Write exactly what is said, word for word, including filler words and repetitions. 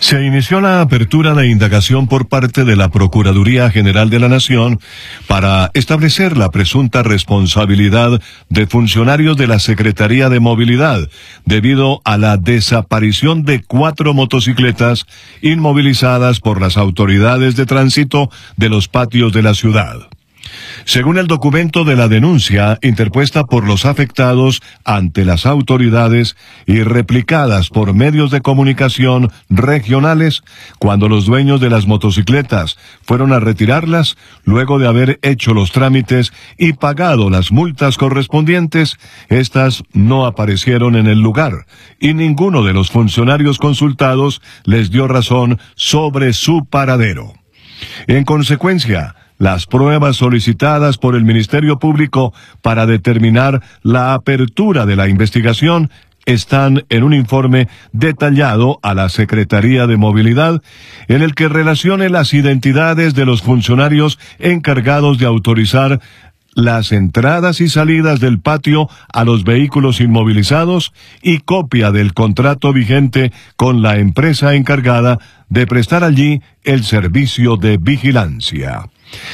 Se inició la apertura de indagación por parte de la Procuraduría General de la Nación para establecer la presunta responsabilidad de funcionarios de la Secretaría de Movilidad debido a la desaparición de cuatro motocicletas inmovilizadas por las autoridades de tránsito de los patios de la ciudad. Según el documento de la denuncia interpuesta por los afectados ante las autoridades y replicadas por medios de comunicación regionales, cuando los dueños de las motocicletas fueron a retirarlas, luego de haber hecho los trámites y pagado las multas correspondientes, estas no aparecieron en el lugar, y ninguno de los funcionarios consultados les dio razón sobre su paradero. En consecuencia, las pruebas solicitadas por el Ministerio Público para determinar la apertura de la investigación están en un informe detallado a la Secretaría de Movilidad, en el que relacione las identidades de los funcionarios encargados de autorizar las entradas y salidas del patio a los vehículos inmovilizados y copia del contrato vigente con la empresa encargada de prestar allí el servicio de vigilancia.